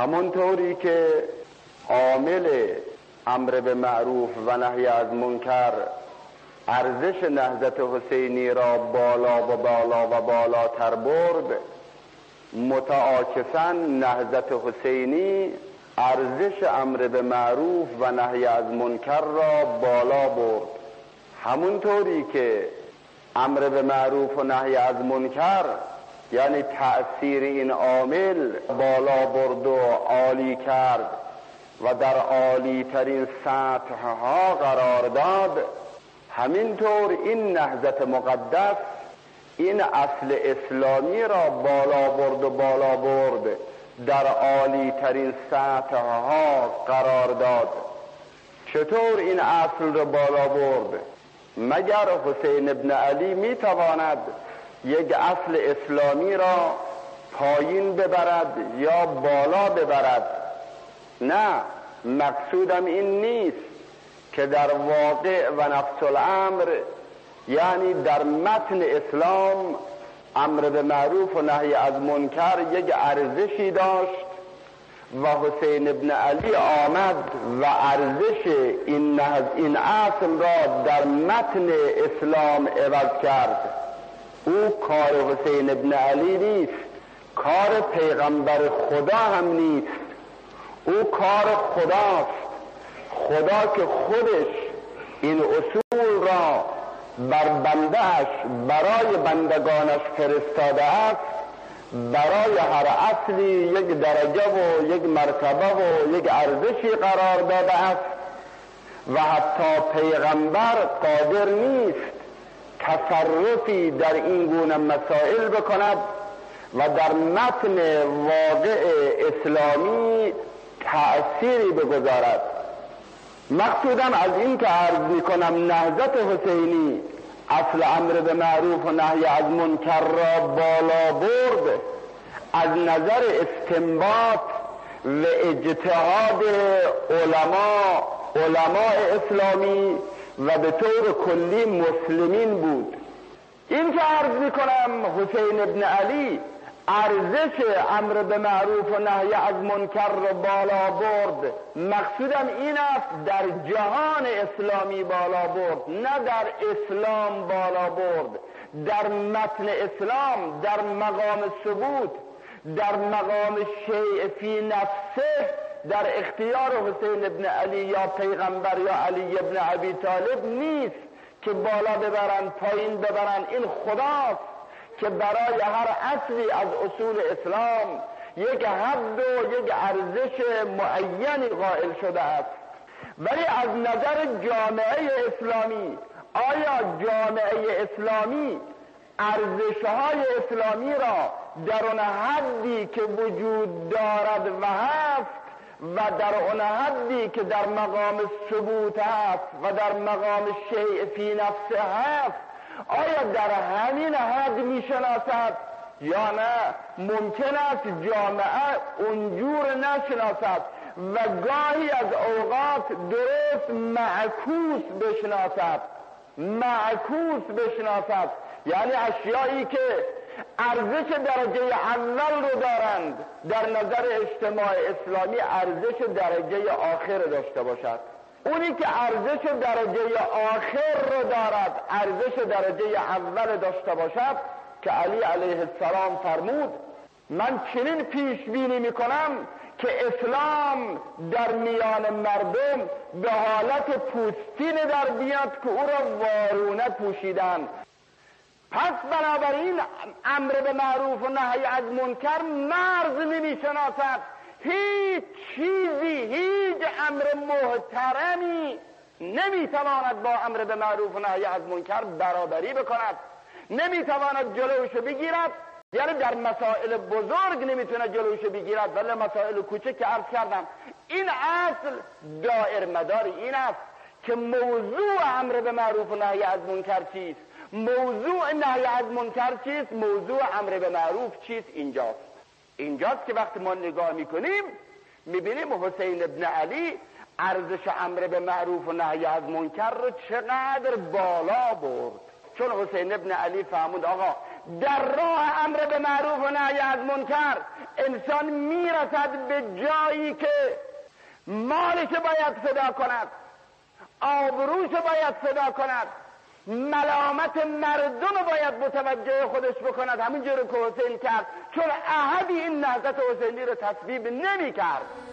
همونطوری که عامل امر به معروف و نهی از منکر ارزش نهضت حسینی را بالا و بالا و بالاتر برد، متعاکساً نهضت حسینی ارزش امر به معروف و نهی از منکر را بالا برد. همونطوری که امر به معروف و نهی از منکر یعنی تأثیر این عامل بالا برد و عالی کرد و در عالی ترین سطح ها قرار داد، همینطور این نهضت مقدس این اصل اسلامی را بالا برد و بالا برد، در عالی ترین سطح ها قرار داد. چطور این اصل را بالا برد؟ مگر حسین ابن علی می تواند یک اصل اسلامی را پایین ببرد یا بالا ببرد؟ نه، مقصودم این نیست که در واقع و نفس الامر، یعنی در متن اسلام، امر به معروف و نهی از منکر یک ارزشی داشت و حسین ابن علی آمد و ارزش این اصل را در متن اسلام عوض کرد. او کار حسین ابن علی نیست، کار پیغمبر خدا هم نیست، او کار خداست. خدا که خودش این اصول را بر بندهش برای بندگانش فرستاده است، برای هر اصلی یک درجه و یک مرتبه و یک ارزشی قرار داده است و حتی پیغمبر قادر نیست تصرفی در این گونه مسائل بکند و در متن واقع اسلامی تأثیری بگذارد. مقصودم از این که عرض میکنم نهضت حسینی اصل امر به معروف و نهی از منکر را بالا برد، از نظر استنباط و اجتهاد علماء اسلامی و به طور کلی مسلمین بود. این که عرض میکنم حسین ابن علی ارزش امر به معروف و نهی از منکر را بالا برد، مقصودم این است در جهان اسلامی بالا برد، نه در اسلام بالا برد. در متن اسلام، در مقام ثبوت، در مقام شیء فی نفسه، در اختیار حسین ابن علی یا پیغمبر یا علی ابن ابی طالب نیست که بالا ببرن پایین ببرن. این خداست که برای هر اصلی از اصول اسلام یک حد و یک ارزش معینی قائل شده است. ولی از نظر جامعه اسلامی، آیا جامعه اسلامی ارزش‌های اسلامی را در آن حدی که وجود دارد و هست و در آن حدی که در مقام ثبوت هست و در مقام شیء فی نفسه هست، آیا در همین حد میشناسد یا نه؟ ممکن است جامعه اونجور نشناسد و گاهی از اوقات درست معکوس بشناسد، یعنی اشیایی که ارزش درجه اول رو دارند در نظر اجتماع اسلامی ارزش درجه آخر داشته باشد. اونی که ارزش درجه آخر رو دارد ارزش درجه اول داشته باشد، که علی علیه السلام فرمود من چنین پیش بینی میکنم که اسلام در میان مردم به حالت پوستین در بیاد که او را وارونه پوشیدن. پس بنابراین امر به معروف و نهی از منکر مرز نمیشناسد. هیچ چیزی، هیچ امر محترمی نمیتواند با امر به معروف و نهی از منکر برابری بکند، نمیتواند جلوشو بگیرد. یعنی در مسائل بزرگ نمیتونه جلوشو بگیرد، ولی مسائل کوچک که عرض کردم این اصل دائر مدار این است که موضوع امر به معروف و نهی از منکر چیست، موضوع نهی از منکر چیست، موضوع امر به معروف چیست. اینجاست که وقتی ما نگاه میکنیم میبینیم حسین ابن علی ارزش امر به معروف و نهی از منکر رو چقدر بالا برد. چون حسین ابن علی فهمود آقا در راه امر به معروف و نهی از منکر انسان میرسد به جایی که مالش باید فدا کند، آبروش باید فدا کند، ملامت مردم باید متوجه خودش بکند، همین جور که حسین کرد، چون احدی این نهضت حسینی رو تصویب نمی کرد.